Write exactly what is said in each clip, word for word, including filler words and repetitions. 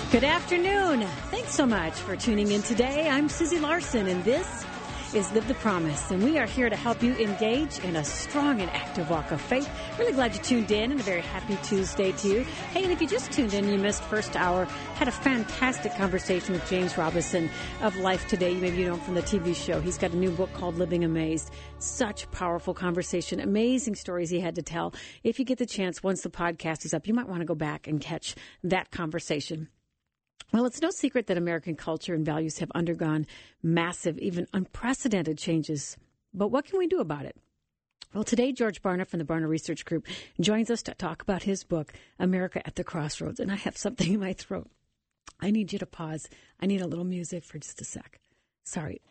Good afternoon. Thanks so much for tuning in today. I'm Susie Larson, and this is Live the Promise, and we are here to help you engage in a strong and active walk of faith. Really glad you tuned in, and a very happy Tuesday to you. Hey, and if you just tuned in, you missed first hour, had a fantastic conversation with James Robison of Life Today. Maybe you know him from the T V show. He's got a new book called Living Amazed. Such powerful conversation, amazing stories he had to tell. If you get the chance, once the podcast is up, you might want to go back and catch that conversation. Well, it's no secret that American culture and values have undergone massive, even unprecedented changes. But what can we do about it? Well, today, George Barna from the Barna Research Group joins us to talk about his book, America at the Crossroads. And I have something in my throat. I need you to pause. I need a little music for just a sec. Sorry.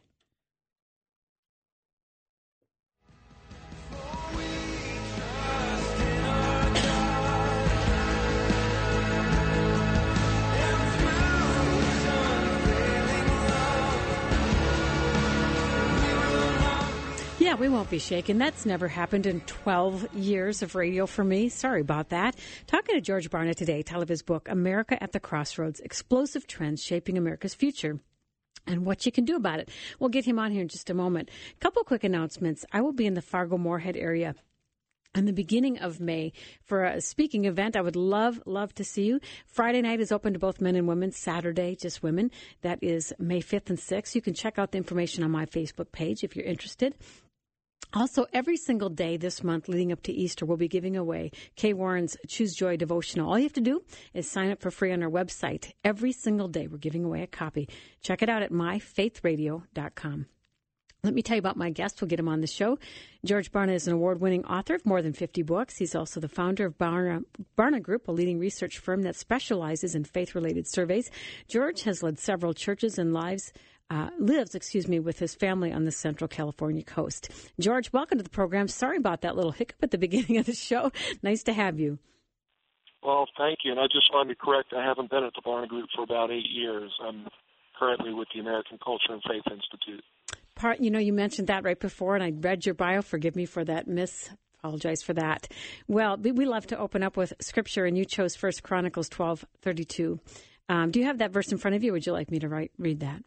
Yeah, we won't be shaken. That's never happened in twelve years of radio for me. Sorry about that. Talking to George Barna today, title of his book, America at the Crossroads, Explosive Trends Shaping America's Future, and what you can do about it. We'll get him on here in just a moment. A couple quick announcements. I will be in the Fargo-Moorhead area in the beginning of May for a speaking event. I would love, love to see you. Friday night is open to both men and women. Saturday, just women. That is May fifth and sixth. You can check out the information on my Facebook page if you're interested. Also, every single day this month leading up to Easter, we'll be giving away Kay Warren's Choose Joy devotional. All you have to do is sign up for free on our website. Every single day, we're giving away a copy. Check it out at my faith radio dot com. Let me tell you about my guest. We'll get him on the show. George Barna is an award-winning author of more than fifty books. He's also the founder of Barna, Barna Group, a leading research firm that specializes in faith-related surveys. George has led several churches and lives Uh, lives, excuse me, with his family on the Central California coast. George, welcome to the program. Sorry about that little hiccup at the beginning of the show. Nice to have you. Well, thank you. And I just want to be correct. I haven't been at the Barna Group for about eight years. I'm currently with the American Culture and Faith Institute. Part, you know, you mentioned that right before, and I read your bio. Forgive me for that miss. Apologize for that. Well, we love to open up with Scripture, and you chose First Chronicles twelve thirty-two. Um, do you have that verse in front of you, or would you like me to write, read that?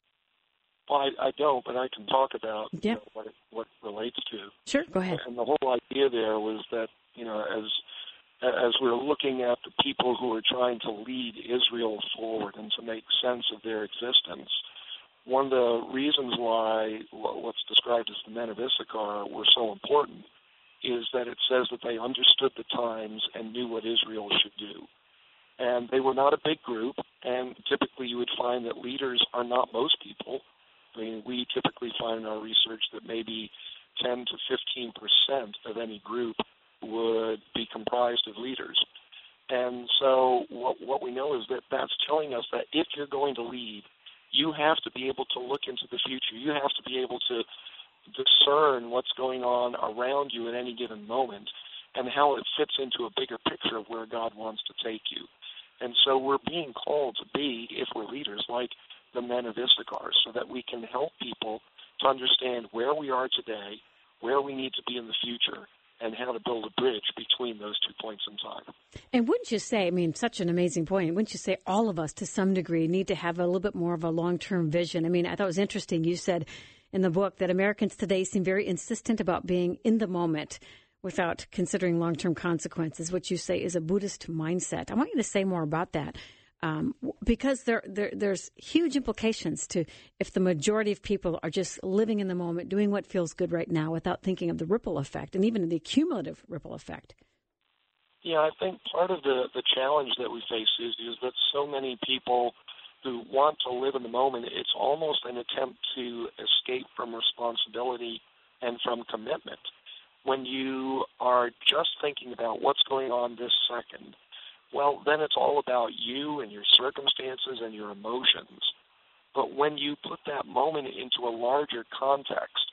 Well, I, I don't, but I can talk about yep. you know, what it what it relates to. Sure, go ahead. And the whole idea there was that, you know, as as we're looking at the people who are trying to lead Israel forward and to make sense of their existence, one of the reasons why what's described as the men of Issachar were so important is that it says that they understood the times and knew what Israel should do. And they were not a big group, and typically you would find that leaders are not most people. I mean, we typically find in our research that maybe ten to fifteen percent of any group would be comprised of leaders. And so what, what we know is that that's telling us that if you're going to lead, you have to be able to look into the future. You have to be able to discern what's going on around you at any given moment and how it fits into a bigger picture of where God wants to take you. And so we're being called to be, if we're leaders, like the men of Issachar, so that we can help people to understand where we are today, where we need to be in the future, and how to build a bridge between those two points in time. And wouldn't you say, I mean, such an amazing point, wouldn't you say all of us to some degree need to have a little bit more of a long-term vision? I mean, I thought it was interesting. You said in the book that Americans today seem very insistent about being in the moment without considering long-term consequences, which you say is a Buddhist mindset. I want you to say more about that. Um, because there, there, there's huge implications to if the majority of people are just living in the moment, doing what feels good right now without thinking of the ripple effect and even the cumulative ripple effect. Yeah, I think part of the, the challenge that we face is, is that so many people who want to live in the moment, it's almost an attempt to escape from responsibility and from commitment. When you are just thinking about what's going on this second, well, then it's all about you and your circumstances and your emotions. But when you put that moment into a larger context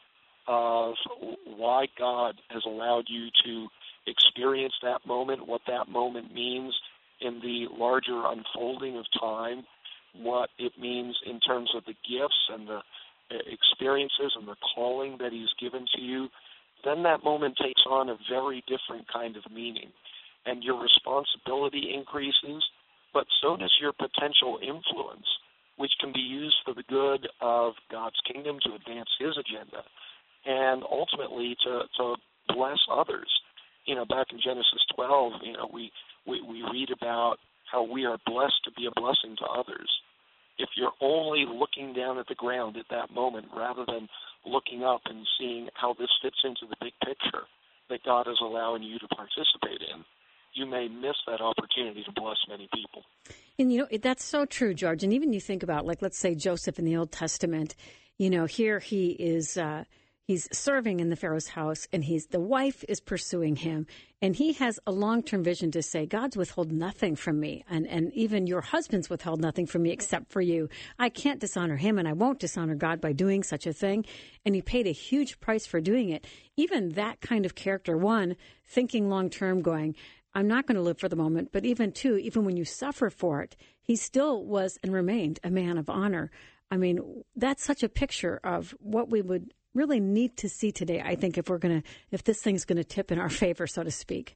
of why God has allowed you to experience that moment, what that moment means in the larger unfolding of time, what it means in terms of the gifts and the experiences and the calling that He's given to you, then that moment takes on a very different kind of meaning. And your responsibility increases, but so does your potential influence, which can be used for the good of God's kingdom to advance his agenda and ultimately to, to bless others. You know, back in Genesis twelve, you know, we, we, we read about how we are blessed to be a blessing to others. If you're only looking down at the ground at that moment rather than looking up and seeing how this fits into the big picture that God is allowing you to participate in, you may miss that opportunity to bless many people. And, you know, that's so true, George. And even you think about, like, let's say Joseph in the Old Testament, you know, here he is, uh, he's serving in the Pharaoh's house, and he's the wife is pursuing him. And he has a long-term vision to say, God's withheld nothing from me. And, and even your husband's withheld nothing from me except for you. I can't dishonor him, and I won't dishonor God by doing such a thing. And he paid a huge price for doing it. Even that kind of character, one, thinking long-term, going, I'm not going to live for the moment, but even two, even when you suffer for it, he still was and remained a man of honor. I mean, that's such a picture of what we would really need to see today, I think, if we're going to, if this thing's going to tip in our favor, so to speak.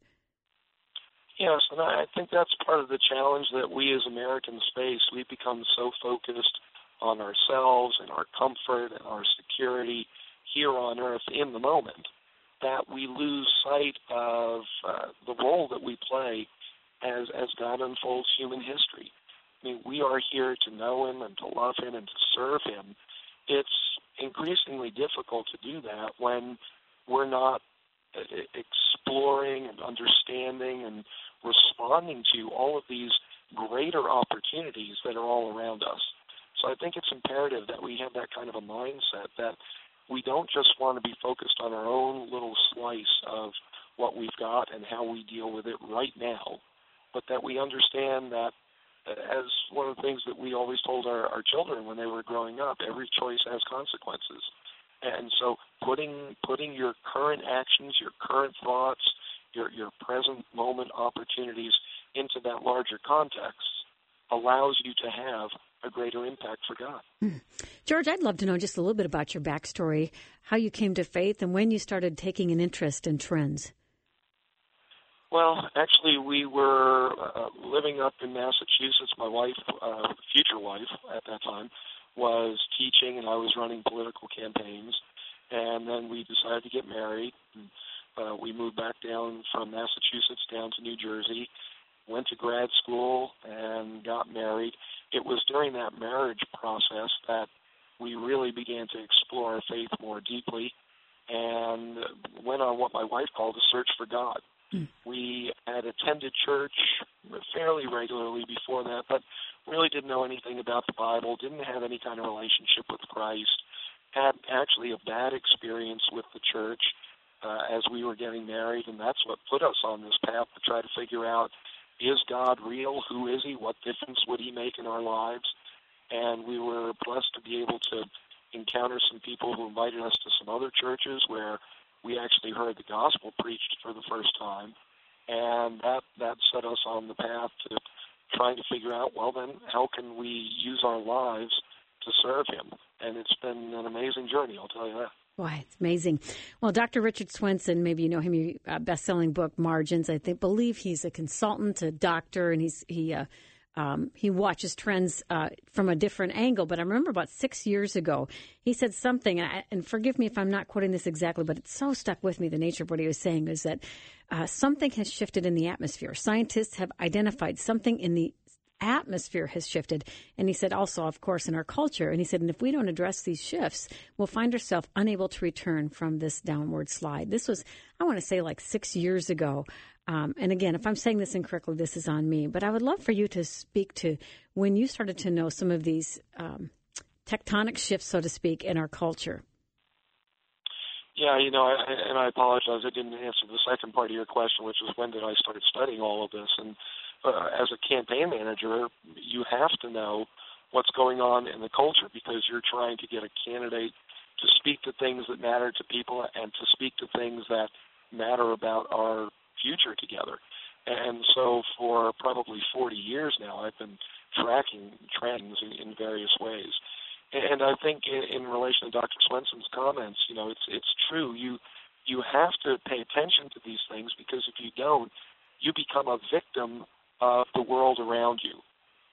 Yes, and I think that's part of the challenge that we as Americans face. We've become so focused on ourselves and our comfort and our security here on earth in the moment that we lose sight of uh, the role that we play as as God unfolds human history. I mean, we are here to know him and to love him and to serve him. It's increasingly difficult to do that when we're not exploring and understanding and responding to all of these greater opportunities that are all around us. So I think it's imperative that we have that kind of a mindset that we don't just want to be focused on our own little slice of what we've got and how we deal with it right now, but that we understand that, as one of the things that we always told our, our children when they were growing up, every choice has consequences. And so putting putting your current actions, your current thoughts, your, your present moment opportunities into that larger context allows you to have a greater impact for God. Mm. George, I'd love to know just a little bit about your backstory, how you came to faith, and when you started taking an interest in trends. Well, actually, we were uh, living up in Massachusetts. My wife, uh, future wife at that time, was teaching, and I was running political campaigns. And then we decided to get married. And, uh, we moved back down from Massachusetts down to New Jersey, went to grad school, and got married. It was during that marriage process that we really began to explore our faith more deeply and went on what my wife called a search for God. Mm. We had attended church fairly regularly before that, but really didn't know anything about the Bible, didn't have any kind of relationship with Christ, had actually a bad experience with the church uh, as we were getting married, and that's what put us on this path to try to figure out, is God real? Who is he? What difference would he make in our lives? And we were blessed to be able to encounter some people who invited us to some other churches where we actually heard the gospel preached for the first time. And that, that set us on the path to trying to figure out, well, then, how can we use our lives to serve him? And it's been an amazing journey, I'll tell you that. Why, it's amazing. Well, Doctor Richard Swenson, maybe you know him, your uh, best-selling book, Margins. I think, believe he's a consultant, a doctor, and he's he uh, um, he watches trends uh, from a different angle. But I remember about six years ago, he said something, and, I, and forgive me if I'm not quoting this exactly, but it's so stuck with me, the nature of what he was saying, is that uh, something has shifted in the atmosphere. Scientists have identified something in the atmosphere has shifted. And he said also, of course, in our culture. And he said, and if we don't address these shifts, we'll find ourselves unable to return from this downward slide. This was, I want to say, like six years ago. Um, and again, if I'm saying this incorrectly, this is on me. But I would love for you to speak to when you started to know some of these um, tectonic shifts, so to speak, in our culture. Yeah, you know, I, and I apologize, I didn't answer the second part of your question, which was when did I start studying all of this. And Uh, as a campaign manager, you have to know what's going on in the culture because you're trying to get a candidate to speak to things that matter to people and to speak to things that matter about our future together. And so for probably forty years now, I've been tracking trends in, in various ways. And I think in, in relation to Doctor Swenson's comments, you know, it's it's true. You you have to pay attention to these things because if you don't, you become a victim of the world around you.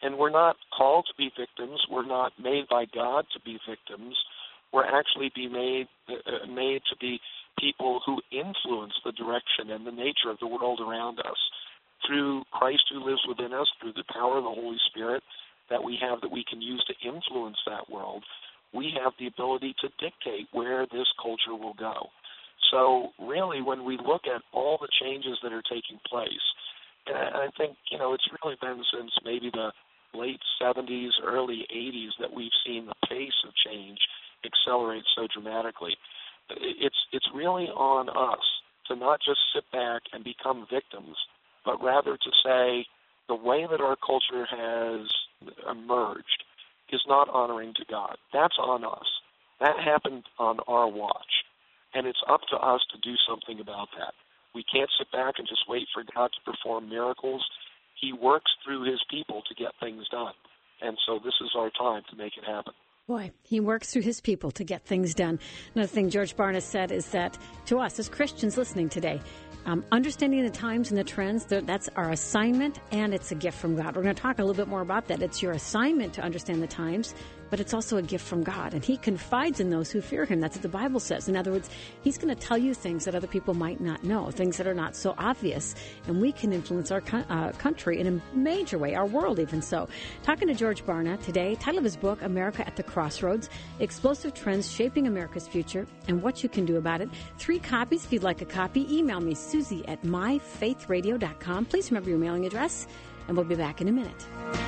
And we're not called to be victims. We're not made by God to be victims. We're actually be made uh, made to be people who influence the direction and the nature of the world around us through Christ who lives within us, through the power of the Holy Spirit that we have that we can use to influence that world. We have the ability to dictate where this culture will go. So really, when we look at all the changes that are taking place, and I think, you know, it's really been since maybe the late seventies, early eighties that we've seen the pace of change accelerate so dramatically. It's it's really on us to not just sit back and become victims, but rather to say the way that our culture has emerged is not honoring to God. That's on us. That happened on our watch, and it's up to us to do something about that. We can't sit back and just wait for God to perform miracles. He works through his people to get things done, and so this is our time to make it happen. Boy, he works through his people to get things done. Another thing George Barna said is that to us as Christians listening today, um, understanding the times and the trends, that's our assignment, and it's a gift from God. We're going to talk a little bit more about that. It's your assignment to understand the times, but it's also a gift from God, and he confides in those who fear him. That's what the Bible says. In other words, he's going to tell you things that other people might not know, things that are not so obvious, and we can influence our uh, country in a major way, our world even so. Talking to George Barna today, title of his book, America at the Crossroads, Explosive Trends Shaping America's Future and What You Can Do About It. Three copies. If you'd like a copy, email me, Susie at my faith radio dot com. Please remember your mailing address, and we'll be back in a minute.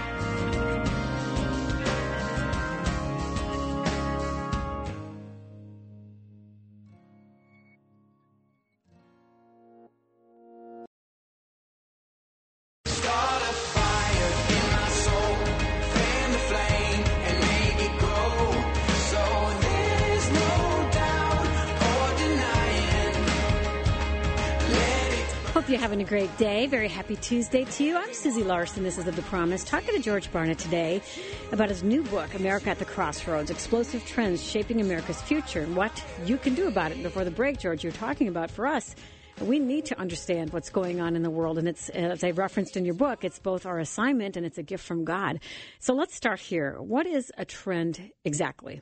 You're having a great day. Very happy Tuesday to you. I'm Susie Larson. This is The Promise. Talking to George Barna today about his new book, America at the Crossroads, Explosive Trends Shaping America's Future and What You Can Do About It. Before the break, George, you're talking about for us, we need to understand what's going on in the world. And it's, as I referenced in your book, it's both our assignment and it's a gift from God. So let's start here. What is a trend exactly?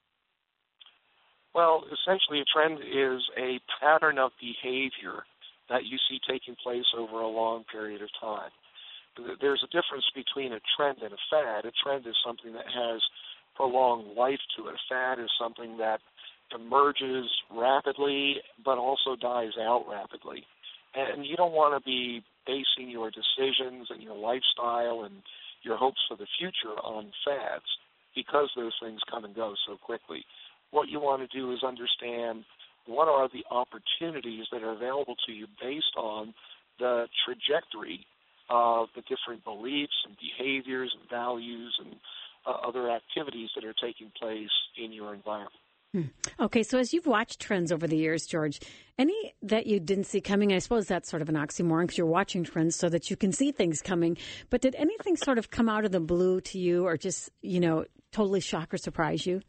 Well, essentially a trend is a pattern of behavior that you see taking place over a long period of time. There's a difference between a trend and a fad. A trend is something that has prolonged life to it. A fad is something that emerges rapidly but also dies out rapidly. And you don't want to be basing your decisions and your lifestyle and your hopes for the future on fads because those things come and go so quickly. What you want to do is understand what are the opportunities that are available to you based on the trajectory of the different beliefs and behaviors and values and uh, other activities that are taking place in your environment. Hmm. Okay, so as you've watched trends over the years, George, any that you didn't see coming, I suppose that's sort of an oxymoron because you're watching trends so that you can see things coming, but did anything sort of come out of the blue to you or just, you know, totally shock or surprise you?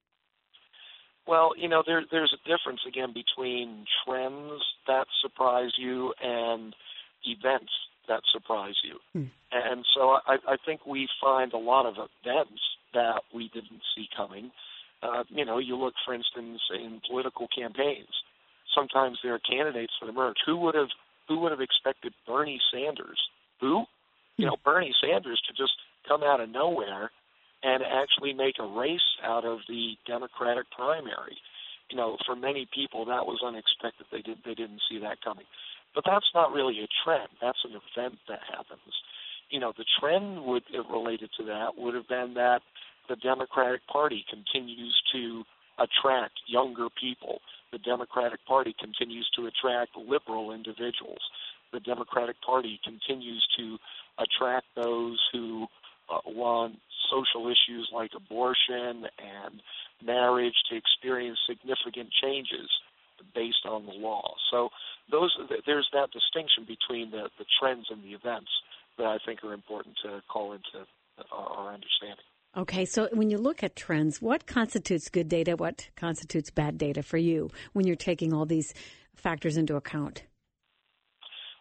Well, you know, there, there's a difference, again, between trends that surprise you and events that surprise you. Hmm. And so I, I think we find a lot of events that we didn't see coming. Uh, you know, you look, for instance, in political campaigns. Sometimes there are candidates that emerge. Who would have who would have expected Bernie Sanders? Who? You know, Bernie Sanders to just come out of nowhere and actually make a race out of the Democratic primary. You know, for many people, that was unexpected. They did they didn't see that coming. But that's not really a trend. That's an event that happens. You know, the trend would related to that would have been that the Democratic Party continues to attract younger people. The Democratic Party continues to attract liberal individuals. The Democratic Party continues to attract those who uh, want social issues like abortion and marriage to experience significant changes based on the law. So those there's that distinction between the, the trends and the events that I think are important to call into our understanding. Okay, so when you look at trends, what constitutes good data, what constitutes bad data for you when you're taking all these factors into account?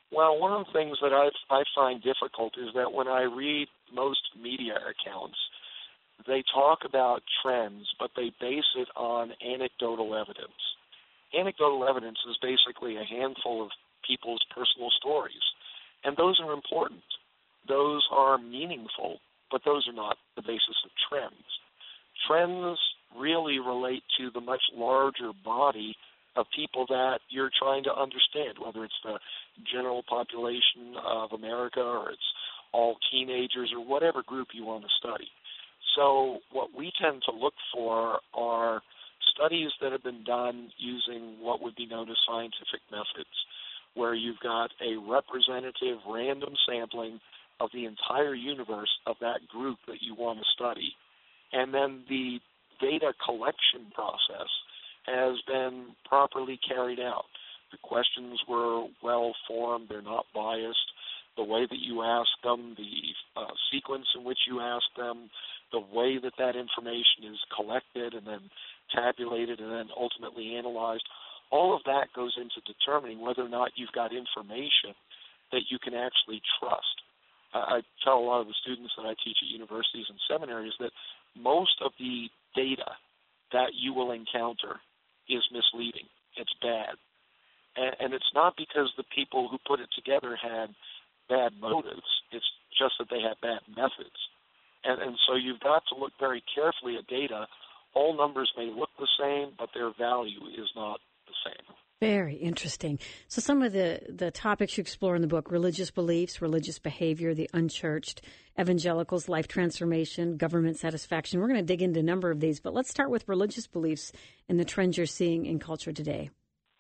Well, one of the things that I I find difficult is that when I read most media accounts, they talk about trends, but they base it on anecdotal evidence. Anecdotal evidence is basically a handful of people's personal stories, and those are important. Those are meaningful, but those are not the basis of trends. Trends really relate to the much larger body of people that you're trying to understand, whether it's the general population of America or it's all teenagers or whatever group you want to study. So what we tend to look for are studies that have been done using what would be known as scientific methods, where you've got a representative random sampling of the entire universe of that group that you want to study. And then the data collection process has been properly carried out. The questions were well formed, they're not biased. The way that you ask them, the uh, sequence in which you ask them, the way that that information is collected and then tabulated and then ultimately analyzed, all of that goes into determining whether or not you've got information that you can actually trust. I tell a lot of the students that I teach at universities and seminaries that most of the data that you will encounter is misleading. It's bad. And, and it's not because the people who put it together had bad motives. It's just that they had bad methods. And, and so you've got to look very carefully at data. All numbers may look the same, but their value is not the same. Very interesting. So some of the, the topics you explore in the book: religious beliefs, religious behavior, the unchurched, evangelicals, life transformation, government satisfaction. We're going to dig into a number of these, but let's start with religious beliefs and the trends you're seeing in culture today.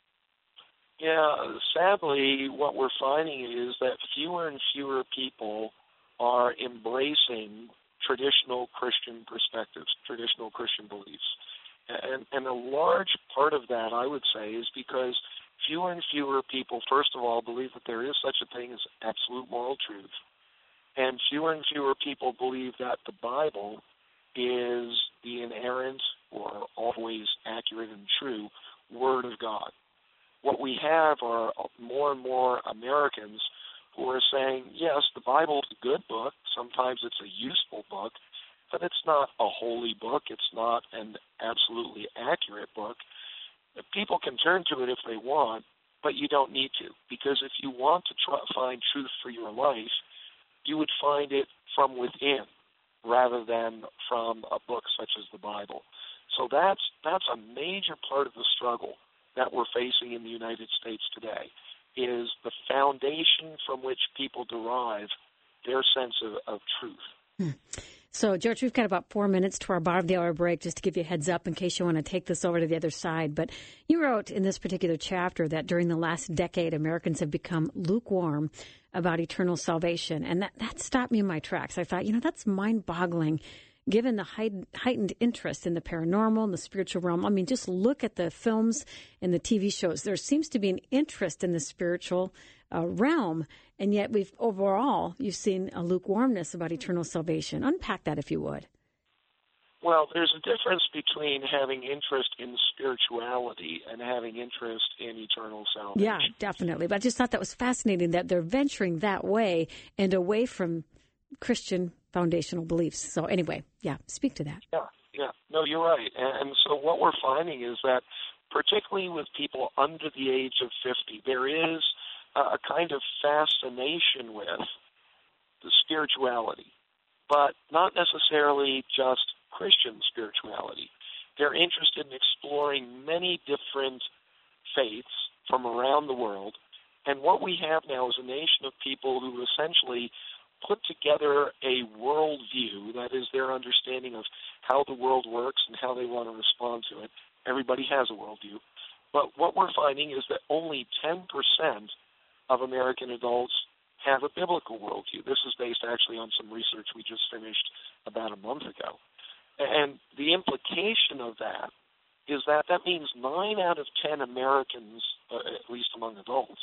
Yeah, sadly, what we're finding is that fewer and fewer people are embracing traditional Christian perspectives, traditional Christian beliefs. And, and a large part of that, I would say, is because fewer and fewer people, first of all, believe that there is such a thing as absolute moral truth. And fewer and fewer people believe that the Bible is the inerrant or always accurate and true Word of God. What we have are more and more Americans who are saying, yes, the Bible is a good book. Sometimes it's a useful book. But it's not a holy book. It's not an absolutely accurate book. People can turn to it if they want, but you don't need to. Because if you want to try, find truth for your life, you would find it from within rather than from a book such as the Bible. So that's that's a major part of the struggle that we're facing in the United States today, is the foundation from which people derive their sense of, of truth. Hmm. So, George, we've got about four minutes to our bottom of the hour break, just to give you a heads up in case you want to take this over to the other side. But you wrote in this particular chapter that during the last decade, Americans have become lukewarm about eternal salvation. And that, that stopped me in my tracks. I thought, you know, that's mind-boggling, given the heightened interest in the paranormal and the spiritual realm. I mean, just look at the films and the T V shows. There seems to be an interest in the spiritual uh, realm, and yet we've overall, you've seen a lukewarmness about eternal salvation. Unpack that, if you would. Well, there's a difference between having interest in spirituality and having interest in eternal salvation. Yeah, definitely. But I just thought that was fascinating that they're venturing that way and away from Christian foundational beliefs. So anyway, yeah, speak to that. Yeah, yeah. No, you're right. And, and so what we're finding is that particularly with people under the age of fifty, there is a, a kind of fascination with the spirituality, but not necessarily just Christian spirituality. They're interested in exploring many different faiths from around the world. And what we have now is a nation of people who essentially put together a worldview, that is their understanding of how the world works and how they want to respond to it. Everybody has a worldview. But what we're finding is that only ten percent of American adults have a biblical worldview. This is based actually on some research we just finished about a month ago. And the implication of that is that that means nine out of ten Americans, uh, at least among adults,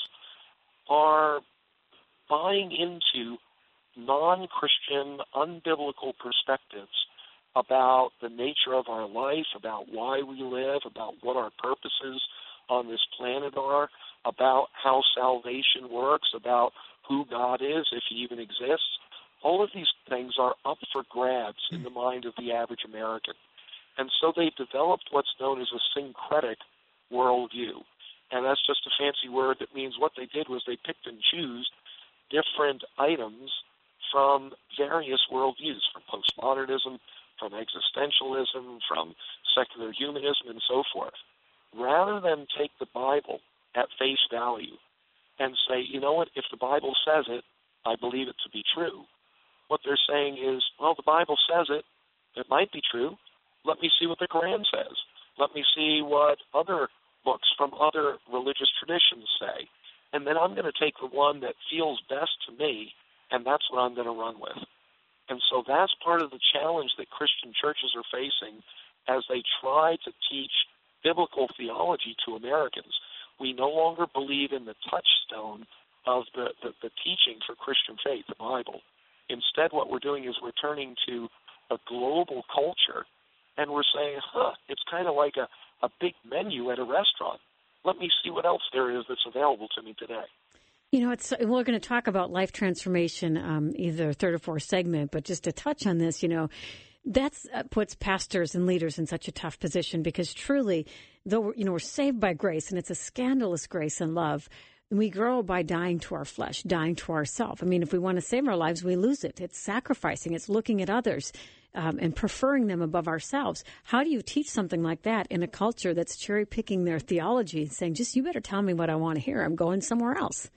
are buying into non-Christian, unbiblical perspectives about the nature of our life, about why we live, about what our purposes on this planet are, about how salvation works, about who God is, if he even exists. All of these things are up for grabs in the mind of the average American. And so they developed what's known as a syncretic worldview. And that's just a fancy word that means what they did was they picked and chose different items from various worldviews, from postmodernism, from existentialism, from secular humanism, and so forth. Rather than take the Bible at face value and say, you know what, if the Bible says it, I believe it to be true. What they're saying is, well, the Bible says it. It might be true. Let me see what the Quran says. Let me see what other books from other religious traditions say. And then I'm going to take the one that feels best to me, and that's what I'm going to run with. And so that's part of the challenge that Christian churches are facing as they try to teach biblical theology to Americans. We no longer believe in the touchstone of the, the, the teaching for Christian faith, the Bible. Instead, what we're doing is we're turning to a global culture, and we're saying, huh, it's kind of like a, a big menu at a restaurant. Let me see what else there is that's available to me today. You know, it's, we're going to talk about life transformation, um, either third or fourth segment, but just to touch on this, you know, that's uh, puts pastors and leaders in such a tough position because truly, though, we're, you know, we're saved by grace, and it's a scandalous grace and love, we grow by dying to our flesh, dying to ourselves. I mean, if we want to save our lives, we lose it. It's sacrificing. It's looking at others um, and preferring them above ourselves. How do you teach something like that in a culture that's cherry-picking their theology and saying, just, you better tell me what I want to hear. I'm going somewhere else.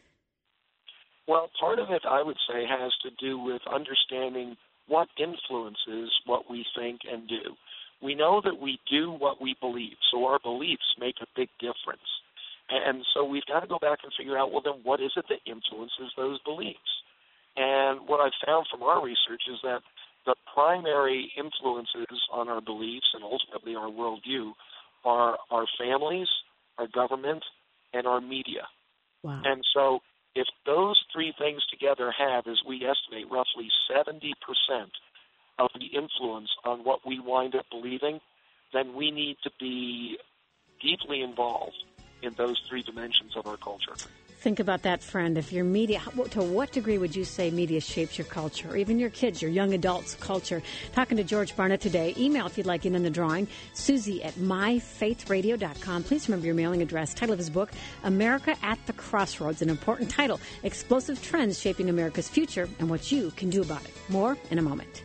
Well, part of it, I would say, has to do with understanding what influences what we think and do. We know that we do what we believe, so our beliefs make a big difference. And so we've got to go back and figure out, well, then what is it that influences those beliefs? And what I've found from our research is that the primary influences on our beliefs and ultimately our worldview are our families, our government, and our media. Wow. And so if those three things together have, as we estimate, roughly seventy percent of the influence on what we wind up believing, then we need to be deeply involved in those three dimensions of our culture. Think about that, friend. If your media, to what degree would you say media shapes your culture, or even your kids, your young adults' culture? Talking to George Barna today. Email if you'd like in on the drawing. Susie at my faith radio dot com. Please remember your mailing address. Title of his book, America at the Crossroads. An important title, Explosive Trends Shaping America's Future and What You Can Do About It. More in a moment.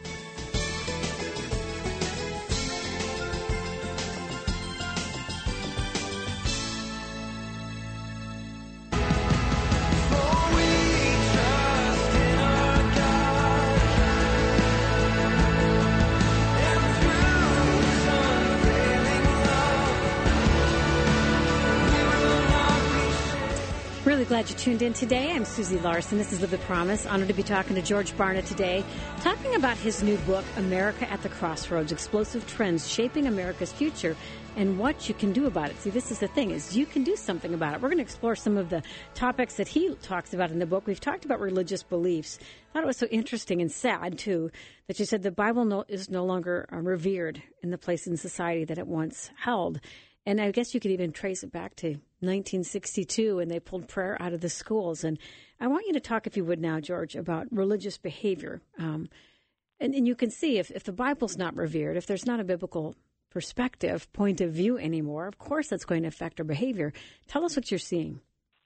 Really glad you tuned in today. I'm Susie Larson. This is Live the Promise. Honored to be talking to George Barna today, talking about his new book, America at the Crossroads, Explosive Trends Shaping America's Future and What You Can Do About It. See, this is the thing, is you can do something about it. We're going to explore some of the topics that he talks about in the book. We've talked about religious beliefs. I thought it was so interesting and sad, too, that you said the Bible no, is no longer uh, revered in the place in society that it once held. And I guess you could even trace it back to nineteen sixty-two, and they pulled prayer out of the schools. And I want you to talk, if you would now, George, about religious behavior. Um, and, and you can see if, if the Bible's not revered, if there's not a biblical perspective, point of view anymore, of course that's going to affect our behavior. Tell us what you're seeing.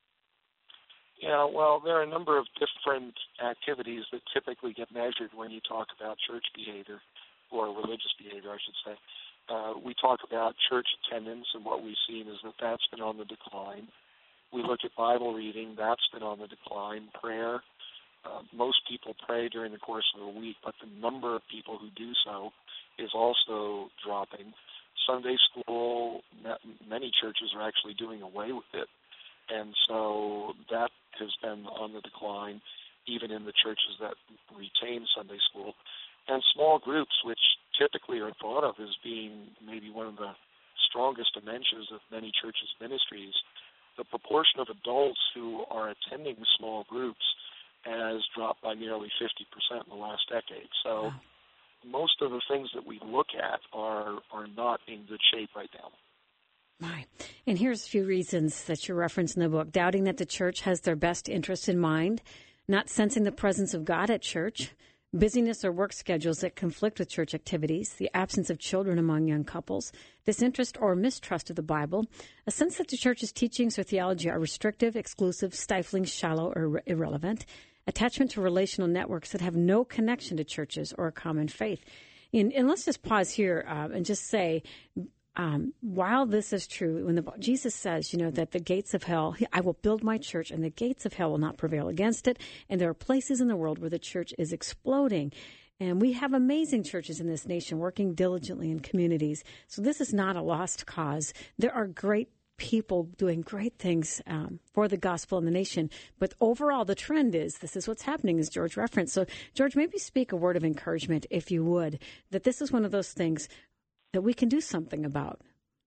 Yeah, well, there are a number of different activities that typically get measured when you talk about church behavior, or religious behavior, I should say. Uh, we talk about church attendance, and what we've seen is that that's been on the decline. We look at Bible reading, that's been on the decline. Prayer, uh, most people pray during the course of a week, but the number of people who do so is also dropping. Sunday school, many churches are actually doing away with it, and so that has been on the decline, even in the churches that retain Sunday school. And small groups, which typically are thought of as being maybe one of the strongest dimensions of many churches' ministries, the proportion of adults who are attending small groups has dropped by nearly fifty percent in the last decade. So most of the things that we look at are, are not in good shape right now. My. And here's a few reasons that you reference in the book. Doubting that the church has their best interests in mind, not sensing the presence of God at church, busyness or work schedules that conflict with church activities, the absence of children among young couples, disinterest or mistrust of the Bible, a sense that the church's teachings or theology are restrictive, exclusive, stifling, shallow, or irrelevant, attachment to relational networks that have no connection to churches or a common faith. And, and let's just pause here uh, and just say, um, while this is true, when the, Jesus says, you know, that the gates of hell, I will build my church and the gates of hell will not prevail against it. And there are places in the world where the church is exploding. And we have amazing churches in this nation working diligently in communities. So this is not a lost cause. There are great people doing great things um, for the gospel in the nation. But overall, the trend is this is what's happening, as George referenced. So, George, maybe speak a word of encouragement, if you would, that this is one of those things that we can do something about.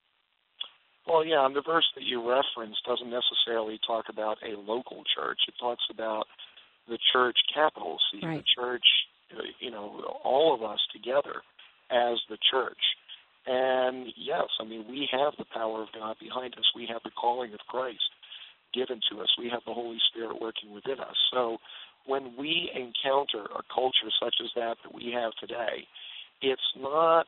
Well, yeah, and the verse that you referenced doesn't necessarily talk about a local church. It talks about the church, capital C, right. The church, you know, all of us together as the church. And yes, I mean, we have the power of God behind us. We have the calling of Christ given to us. We have the Holy Spirit working within us. So when we encounter a culture such as that that we have today, it's not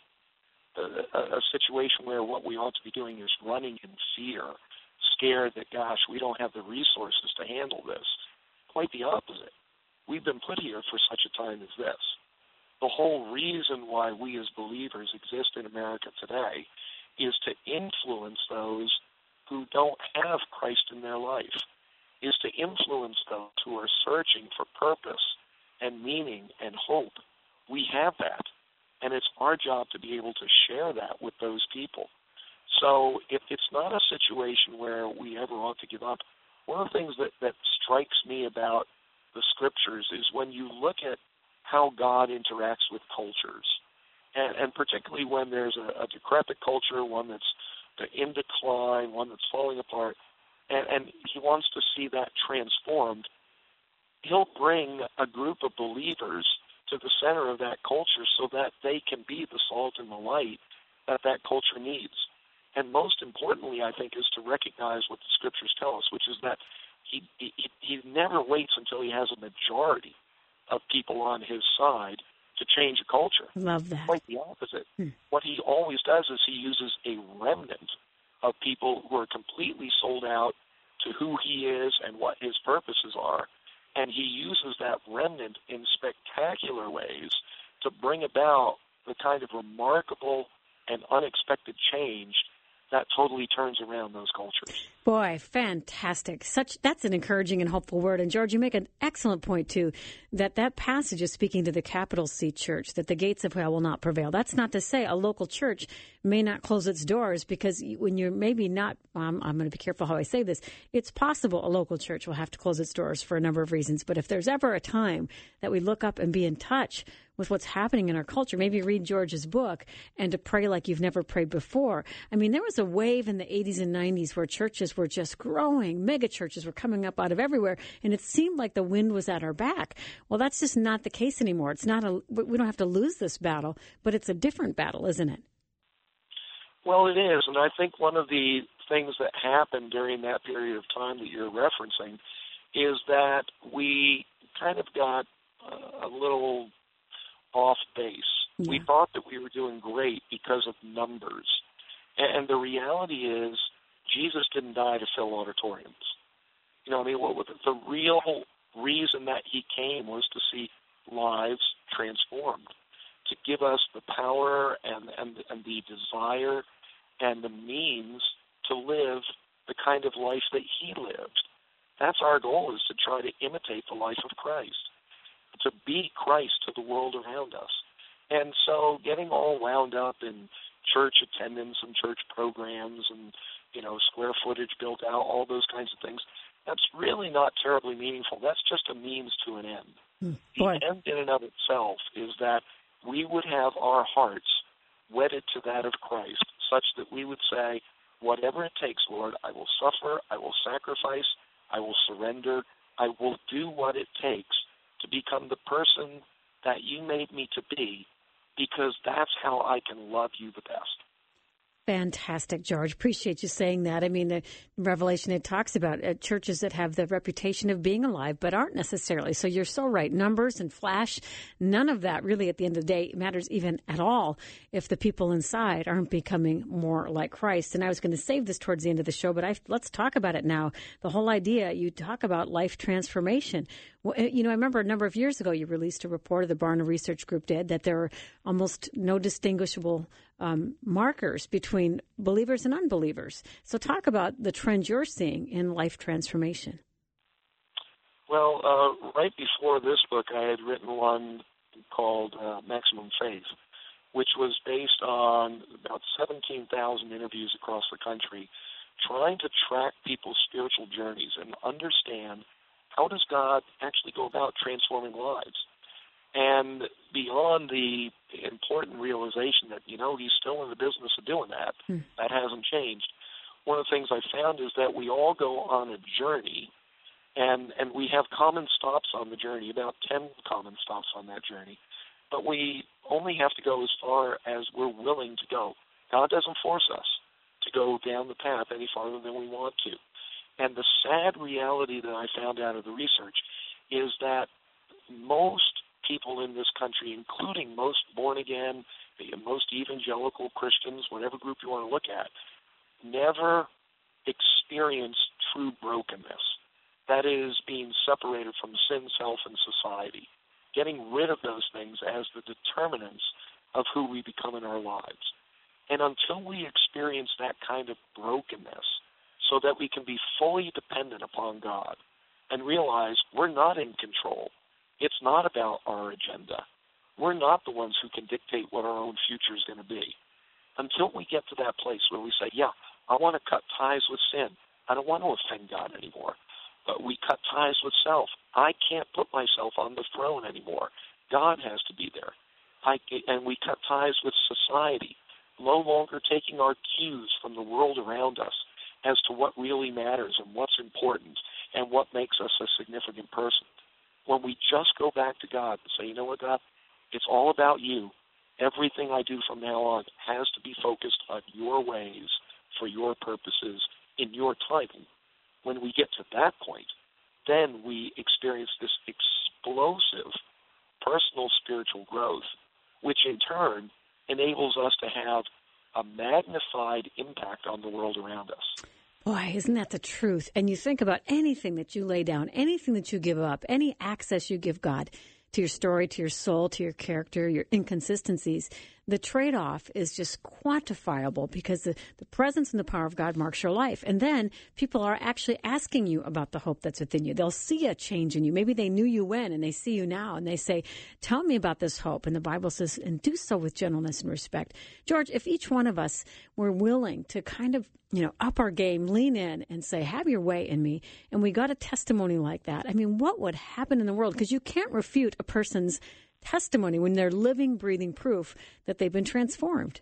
a, a situation where what we ought to be doing is running in fear, scared that, gosh, we don't have the resources to handle this. Quite the opposite. We've been put here for such a time as this. The whole reason why we as believers exist in America today is to influence those who don't have Christ in their life, is to influence those who are searching for purpose and meaning and hope. We have that, and it's our job to be able to share that with those people. So if it's not a situation where we ever ought to give up, one of the things that, that strikes me about the Scriptures is when you look at how God interacts with cultures, and, and particularly when there's a, a decrepit culture, one that's in decline, one that's falling apart, and, and he wants to see that transformed, he'll bring a group of believers to the center of that culture so that they can be the salt and the light that that culture needs. And most importantly, I think, is to recognize what the Scriptures tell us, which is that he, he, he never waits until he has a majority of people on his side to change a culture. Love that. Quite the opposite. Hmm. What he always does is he uses a remnant of people who are completely sold out to who he is and what his purposes are, and he uses that remnant in spectacular ways to bring about the kind of remarkable and unexpected change that totally turns around those cultures. Boy, fantastic. Such that's an encouraging and hopeful word. And George, you make an excellent point, too, that that passage is speaking to the capital C church, that the gates of hell will not prevail. That's not to say a local church may not close its doors, because when you're maybe not, um, I'm going to be careful how I say this, it's possible a local church will have to close its doors for a number of reasons. But if there's ever a time that we look up and be in touch with what's happening in our culture, maybe read George's book and to pray like you've never prayed before. I mean, there was a wave in the eighties and nineties where churches were just growing. Mega churches were coming up out of everywhere, and it seemed like the wind was at our back. Well, that's just not the case anymore. It's not a, we don't have to lose this battle, but it's a different battle, isn't it? Well, it is, and I think one of the things that happened during that period of time that you're referencing is that we kind of got uh, a little off base. Yeah. We thought that we were doing great because of numbers. And the reality is Jesus didn't die to fill auditoriums. You know, I mean, what, the real reason that he came was to see lives transformed, to give us the power and, and, and the desire and the means to live the kind of life that he lived. That's our goal, is to try to imitate the life of Christ, to be Christ to the world around us. And so getting all wound up in church attendance and church programs and, you know, square footage built out, all those kinds of things, that's really not terribly meaningful. That's just a means to an end. Mm, the end in and of itself is that we would have our hearts wedded to that of Christ, such that we would say, whatever it takes, Lord, I will suffer, I will sacrifice, I will surrender, I will do what it takes to become the person that you made me to be, because that's how I can love you the best. Fantastic, George. Appreciate you saying that. I mean, the Revelation, it talks about uh, churches that have the reputation of being alive, but aren't necessarily. So you're so right. Numbers and flash, none of that really at the end of the day matters even at all if the people inside aren't becoming more like Christ. And I was going to save this towards the end of the show, but I, let's talk about it now. The whole idea, you talk about life transformation. Well, you know, I remember a number of years ago you released a report, the Barna Research Group did, that there were almost no distinguishable um, markers between believers and unbelievers. So talk about the trend you're seeing in life transformation. Well, uh, right before this book, I had written one called uh, Maximum Faith, which was based on about seventeen thousand interviews across the country, trying to track people's spiritual journeys and understand how does God actually go about transforming lives. And beyond the important realization that, you know, he's still in the business of doing that, hmm. that hasn't changed. One of the things I found is that we all go on a journey, and, and we have common stops on the journey, about ten common stops on that journey. But we only have to go as far as we're willing to go. God doesn't force us to go down the path any farther than we want to. And the sad reality that I found out of the research is that most people in this country, including most born-again, most evangelical Christians, whatever group you want to look at, never experience true brokenness. That is, being separated from sin, self, and society, getting rid of those things as the determinants of who we become in our lives. And until we experience that kind of brokenness, so that we can be fully dependent upon God and realize we're not in control. It's not about our agenda. We're not the ones who can dictate what our own future is going to be. Until we get to that place where we say, yeah, I want to cut ties with sin. I don't want to offend God anymore. But we cut ties with self. I can't put myself on the throne anymore. God has to be there. I, and we cut ties with society, no longer taking our cues from the world around us as to what really matters and what's important and what makes us a significant person. When we just go back to God and say, you know what, God, it's all about you. Everything I do from now on has to be focused on your ways for your purposes in your timing. When we get to that point, then we experience this explosive personal spiritual growth, which in turn enables us to have a magnified impact on the world around us. Boy, isn't that the truth? And you think about anything that you lay down, anything that you give up, any access you give God to your story, to your soul, to your character, your inconsistencies, the trade-off is just quantifiable because the, the presence and the power of God marks your life. And then people are actually asking you about the hope that's within you. They'll see a change in you. Maybe they knew you when and they see you now and they say, tell me about this hope. And the Bible says, and do so with gentleness and respect. George, if each one of us were willing to kind of, you know, up our game, lean in and say, have your way in me, and we got a testimony like that, I mean, what would happen in the world? Because you can't refute a person's testimony when they're living, breathing proof that they've been transformed.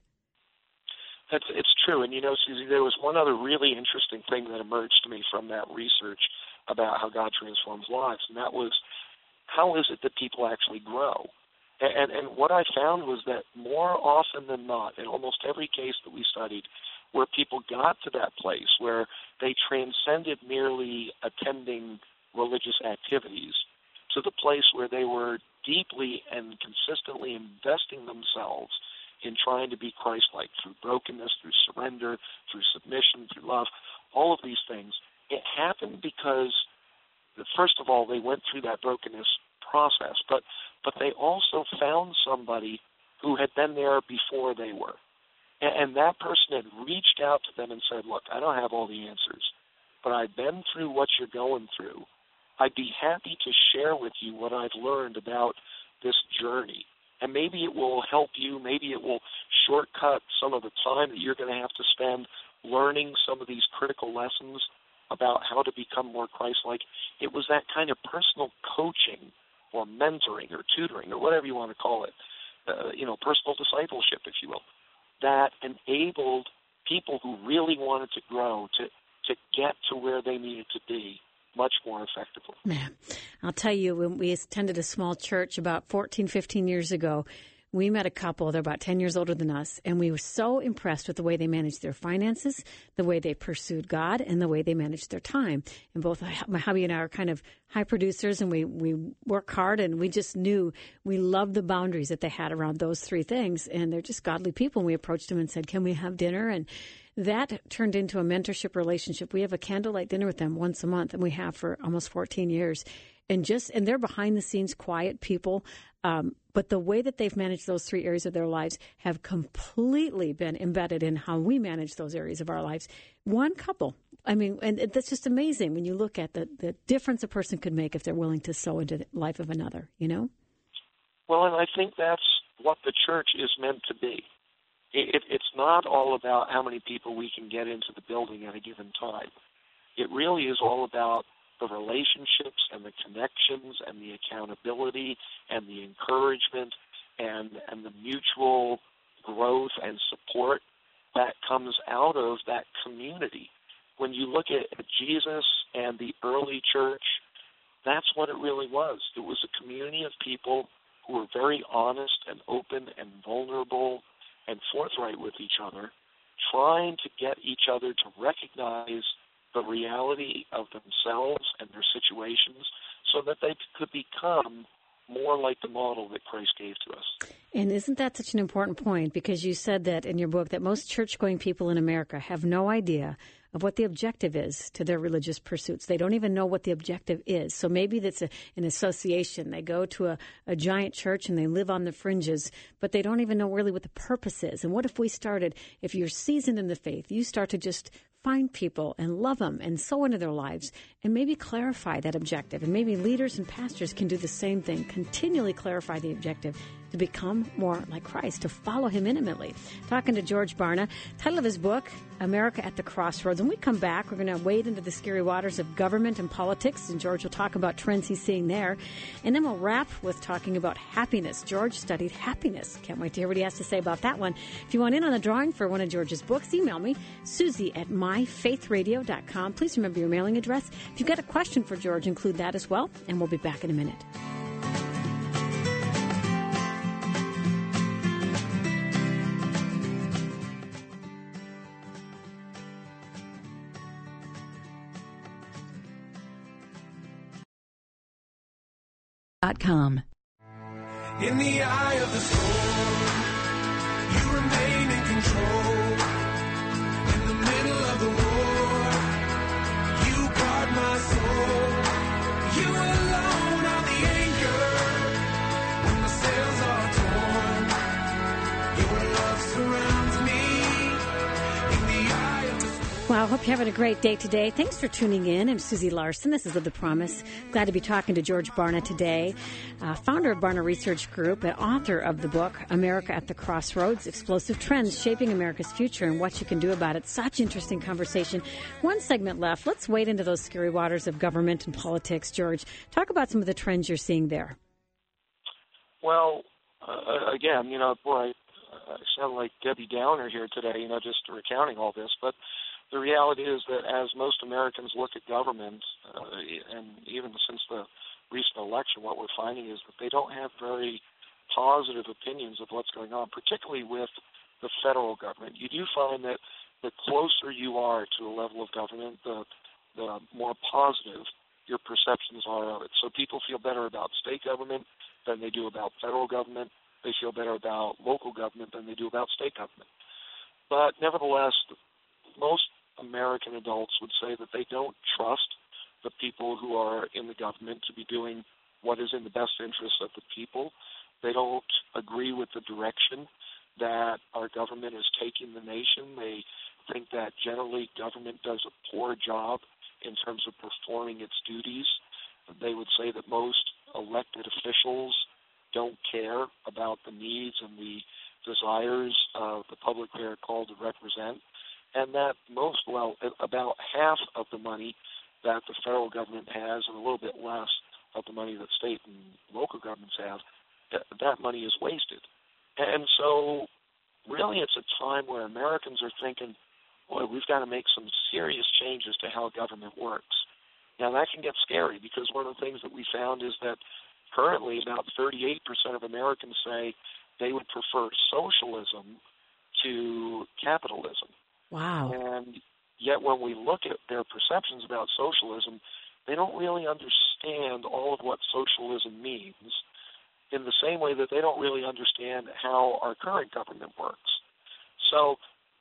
That's, it's true. And, you know, Susie, there was one other really interesting thing that emerged to me from that research about how God transforms lives, and that was, how is it that people actually grow? And, and, and what I found was that more often than not, in almost every case that we studied, where people got to that place where they transcended merely attending religious activities to the place where they were deeply and consistently investing themselves in trying to be Christ-like through brokenness, through surrender, through submission, through love, all of these things. It happened because, first of all, they went through that brokenness process, but, but they also found somebody who had been there before they were. And that person had reached out to them and said, look, I don't have all the answers, but I've been through what you're going through. I'd be happy to share with you what I've learned about this journey. And maybe it will help you. Maybe it will shortcut some of the time that you're going to have to spend learning some of these critical lessons about how to become more Christ-like. It was that kind of personal coaching or mentoring or tutoring or whatever you want to call it, uh, you know, personal discipleship, if you will, that enabled people who really wanted to grow to, to get to where they needed to be much more effectively. Man, I'll tell you, when we attended a small church about fourteen, fifteen years ago, we met a couple, they're about ten years older than us, and we were so impressed with the way they managed their finances, the way they pursued God, and the way they managed their time. And both my hubby and I are kind of high producers, and we, we work hard, and we just knew we loved the boundaries that they had around those three things. And they're just godly people. And we approached them and said, can we have dinner? And that turned into a mentorship relationship. We have a candlelight dinner with them once a month, and we have for almost fourteen years. And just and they're behind the scenes, quiet people. Um, but the way that they've managed those three areas of their lives have completely been embedded in how we manage those areas of our lives. One couple. I mean, and that's just amazing when you look at the, the difference a person could make if they're willing to sow into the life of another, you know? Well, and I think that's what the church is meant to be. It, it's not all about how many people we can get into the building at a given time. It really is all about the relationships and the connections and the accountability and the encouragement and, and the mutual growth and support that comes out of that community. When you look at, at Jesus and the early church, that's what it really was. It was a community of people who were very honest and open and vulnerable and forthright with each other, trying to get each other to recognize the reality of themselves and their situations so that they could become more like the model that Christ gave to us. And isn't that such an important point? Because you said that in your book that most church-going people in America have no idea of what the objective is to their religious pursuits. They don't even know what the objective is. So maybe that's a, an association. They go to a, a giant church and they live on the fringes, but they don't even know really what the purpose is. And what if we started, if you're seasoned in the faith, you start to just find people and love them and sow into their lives and maybe clarify that objective. And maybe leaders and pastors can do the same thing, continually clarify the objective to become more like Christ, to follow him intimately. Talking to George Barna, title of his book, America at the Crossroads. When we come back, we're going to wade into the scary waters of government and politics, and George will talk about trends he's seeing there. And then we'll wrap with talking about happiness. George studied happiness. Can't wait to hear what he has to say about that one. If you want in on the drawing for one of George's books, email me, Susie at my faith radio dot com. Please remember your mailing address. If you've got a question for George, include that as well, and we'll be back in a minute. Com. In the eye of the storm, you remain in control. In the middle of the war, you guard my soul. You alone are the anchor when the sails are torn. Your love surrounds me. In the eye of the storm. Well, I hope you're having a great day today. Thanks for tuning in. I'm Susie Larson. This is Of the Promise. Glad to be talking to George Barna today, uh, founder of Barna Research Group and author of the book, America at the Crossroads, Explosive Trends Shaping America's Future and What You Can Do About It. Such interesting conversation. One segment left. Let's wade into those scary waters of government and politics. George, talk about some of the trends you're seeing there. Well, uh, again, you know, boy, I, I sound like Debbie Downer here today, you know, just recounting all this, but the reality is that as most Americans look at government, uh, and even since the recent election, what we're finding is that they don't have very positive opinions of what's going on, particularly with the federal government. You do find that the closer you are to a level of government, the, the more positive your perceptions are of it. So people feel better about state government than they do about federal government. They feel better about local government than they do about state government. But nevertheless, most American adults would say that they don't trust the people who are in the government to be doing what is in the best interest of the people. They don't agree with the direction that our government is taking the nation. They think that generally government does a poor job in terms of performing its duties. They would say that most elected officials don't care about the needs and the desires of the public they are called to represent. And that most, well, about half of the money that the federal government has and a little bit less of the money that state and local governments have, that, that money is wasted. And so really it's a time where Americans are thinking, boy, we've got to make some serious changes to how government works. Now, that can get scary because one of the things that we found is that currently about thirty-eight percent of Americans say they would prefer socialism to capitalism. Wow. And yet when we look at their perceptions about socialism, they don't really understand all of what socialism means, in the same way that they don't really understand how our current government works. So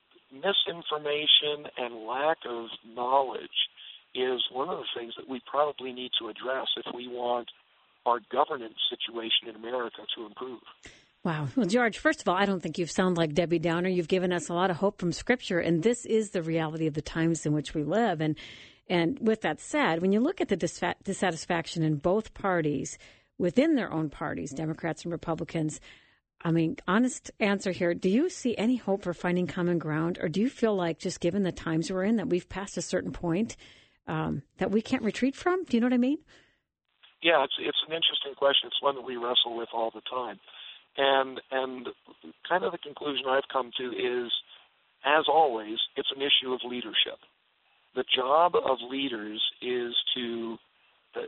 misinformation and lack of knowledge is one of the things that we probably need to address if we want our governance situation in America to improve. Wow. Well, George, first of all, I don't think you sound like Debbie Downer. You've given us a lot of hope from Scripture, and this is the reality of the times in which we live. And and with that said, when you look at the disfa- dissatisfaction in both parties, within their own parties, Democrats and Republicans, I mean, honest answer here, do you see any hope for finding common ground, or do you feel like, just given the times we're in, that we've passed a certain point um, that we can't retreat from? Do you know what I mean? Yeah, it's it's an interesting question. It's one that we wrestle with all the time. And and kind of the conclusion I've come to is, as always, it's an issue of leadership. The job of leaders is to uh,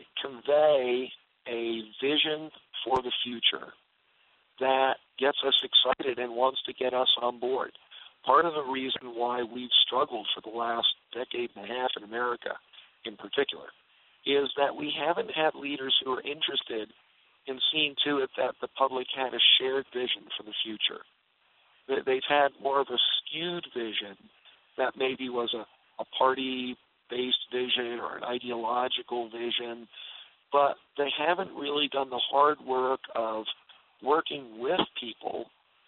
convey a vision for the future that gets us excited and wants to get us on board. Part of the reason why we've struggled for the last decade and a half in America in particular is that we haven't had leaders who are interested in seeing to it that the public had a shared vision for the future. They've had more of a skewed vision that maybe was a, a party-based vision or an ideological vision, but they haven't really done the hard work of working with people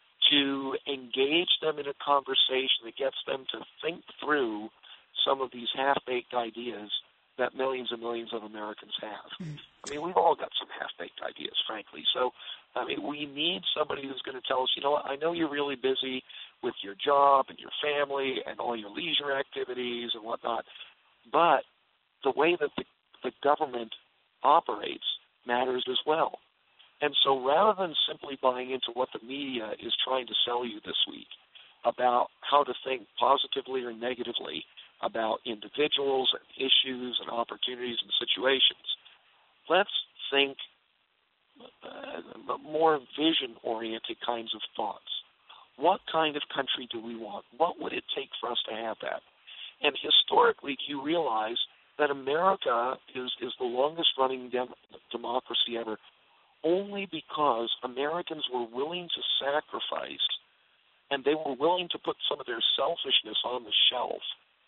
to engage them in a conversation that gets them to think through some of these half-baked ideas that millions and millions of Americans have. Mm. I mean, we've all got some half-baked ideas, frankly. So, I mean, we need somebody who's going to tell us, you know what, I know you're really busy with your job and your family and all your leisure activities and whatnot, but the way that the, the government operates matters as well. And so rather than simply buying into what the media is trying to sell you this week about how to think positively or negatively about individuals and issues and opportunities and situations, let's think uh, more vision-oriented kinds of thoughts. What kind of country do we want? What would it take for us to have that? And historically, you realize that America is, is the longest-running dem- democracy ever only because Americans were willing to sacrifice, and they were willing to put some of their selfishness on the shelf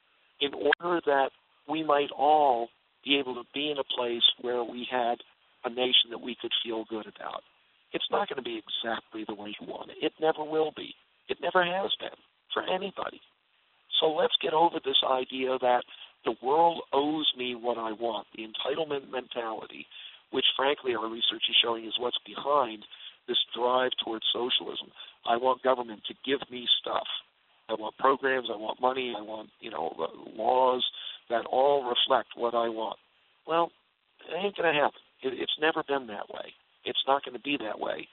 in order that we might all be able to be in a place where we had a nation that we could feel good about. It's not going to be exactly the way you want it. It never will be. It never has been for anybody. So let's get over this idea that the world owes me what I want, the entitlement mentality, which, frankly, our research is showing is what's behind this drive towards socialism. I want government to give me stuff. I want programs, I want money, I want, you know, laws that all reflect what I want. Well, it ain't going to happen. It, it's never been that way. It's not going to be that way.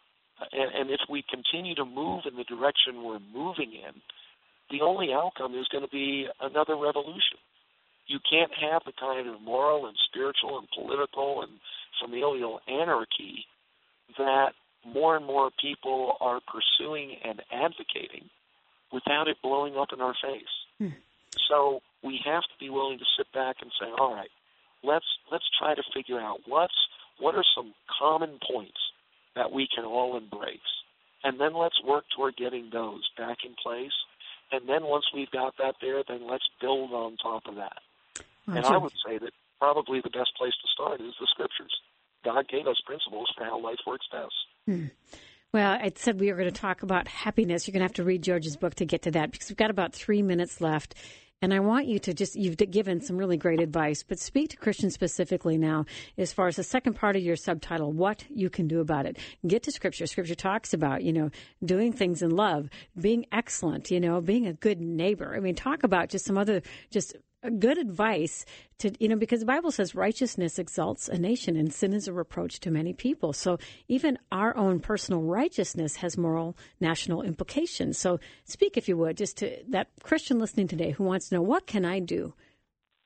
And, and if we continue to move in the direction we're moving in, the only outcome is going to be another revolution. You can't have the kind of moral and spiritual and political and familial anarchy that more and more people are pursuing and advocating without it blowing up in our face. Hmm. So we have to be willing to sit back and say, all right, let's let's try to figure out what's what are some common points that we can all embrace. And then let's work toward getting those back in place. And then once we've got that there, then let's build on top of that. Oh, and I would say that probably the best place to start is the Scriptures. God gave us principles for how life works best. Hmm. Well, I said we were going to talk about happiness. You're going to have to read George's book to get to that because we've got about three minutes left. And I want you to just, you've given some really great advice, but speak to Christians specifically now as far as the second part of your subtitle, what you can do about it. Get to Scripture. Scripture talks about, you know, doing things in love, being excellent, you know, being a good neighbor. I mean, talk about just some other, just good advice to, you know, because the Bible says righteousness exalts a nation and sin is a reproach to many people. So even our own personal righteousness has moral national implications. So speak, if you would, just to that Christian listening today who wants to know, what can I do?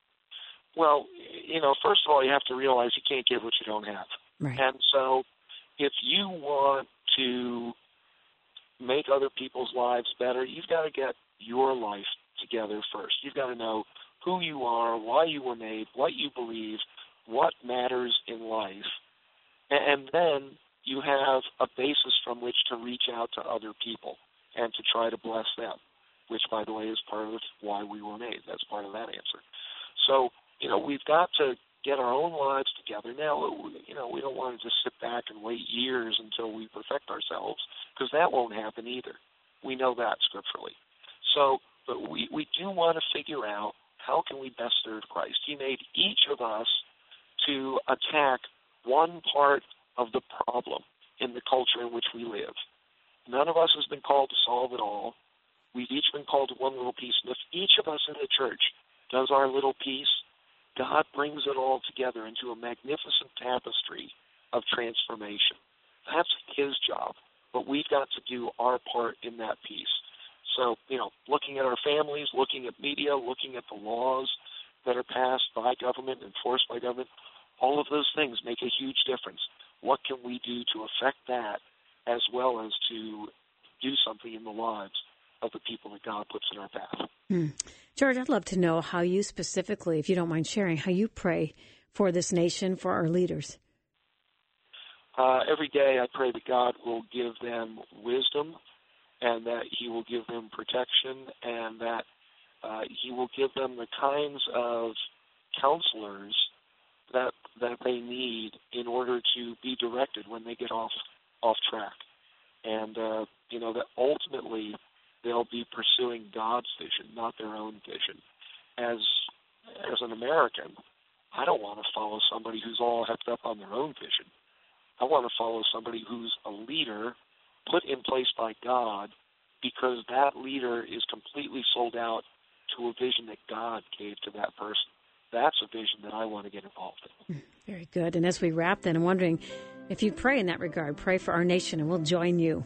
Well, you know, first of all, you have to realize you can't give what you don't have. Right. And so if you want to make other people's lives better, you've got to get your life together first. You've got to know who you are, why you were made, what you believe, what matters in life, and then you have a basis from which to reach out to other people and to try to bless them, which, by the way, is part of why we were made. That's part of that answer. So, you know, we've got to get our own lives together. Now, you know, we don't want to just sit back and wait years until we perfect ourselves, because that won't happen either. We know that scripturally. So, but we, we do want to figure out how can we best serve Christ. He made each of us to attack one part of the problem in the culture in which we live. None of us has been called to solve it all. We've each been called to one little piece. And if each of us in the church does our little piece, God brings it all together into a magnificent tapestry of transformation. That's his job, but we've got to do our part in that piece. So, you know, looking at our families, looking at media, looking at the laws that are passed by government, enforced by government, all of those things make a huge difference. What can we do to affect that, as well as to do something in the lives of the people that God puts in our path? Hmm. George, I'd love to know how you specifically, if you don't mind sharing, how you pray for this nation, for our leaders. Uh, every day I pray that God will give them wisdom, and that he will give them protection, and that uh, he will give them the kinds of counselors that that they need in order to be directed when they get off off track. And, uh, you know, that ultimately they'll be pursuing God's vision, not their own vision. As as an American, I don't want to follow somebody who's all hepped up on their own vision. I want to follow somebody who's a leader put in place by God, because that leader is completely sold out to a vision that God gave to that person. That's a vision that I want to get involved in. Very good. And as we wrap then, I'm wondering if you pray in that regard, pray for our nation, and we'll join you.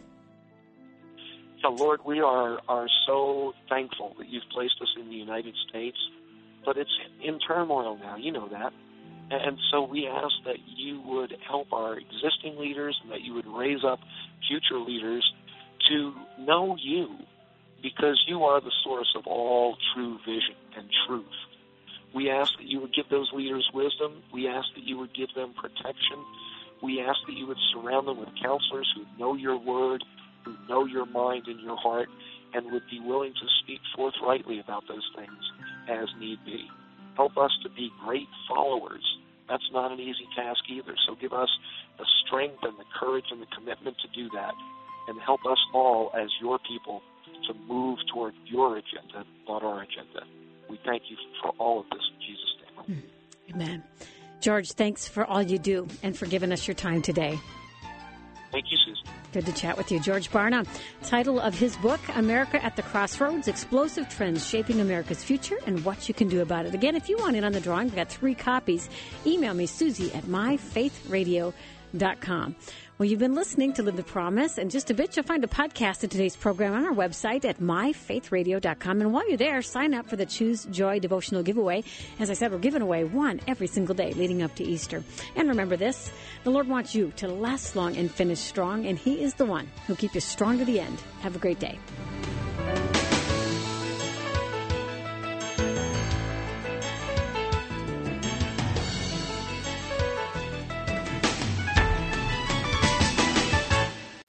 So, Lord, we are, are so thankful that you've placed us in the United States, but it's in turmoil now. You know that. And so we ask that you would help our existing leaders, and that you would raise up future leaders to know you, because you are the source of all true vision and truth. We ask that you would give those leaders wisdom. We ask that you would give them protection. We ask that you would surround them with counselors who know your word, who know your mind and your heart, and would be willing to speak forthrightly about those things as need be. Help us to be great followers. That's not an easy task either. So give us the strength and the courage and the commitment to do that, and help us all as your people to move toward your agenda, not our agenda. We thank you for all of this in Jesus' name. Amen. George, thanks for all you do and for giving us your time today. Thank you, Susan. Good to chat with you. George Barna, title of his book, America at the Crossroads, Explosive Trends Shaping America's Future and What You Can Do About It. Again, if you want in on the drawing, we've got three copies. Email me, Susie at my faith radio dot com. Well, you've been listening to Live the Promise. In just a bit, you'll find a podcast of today's program on our website at my faith radio dot com. And while you're there, sign up for the Choose Joy devotional giveaway. As I said, we're giving away one every single day leading up to Easter. And remember this, the Lord wants you to last long and finish strong, and He is the one who'll keep you strong to the end. Have a great day.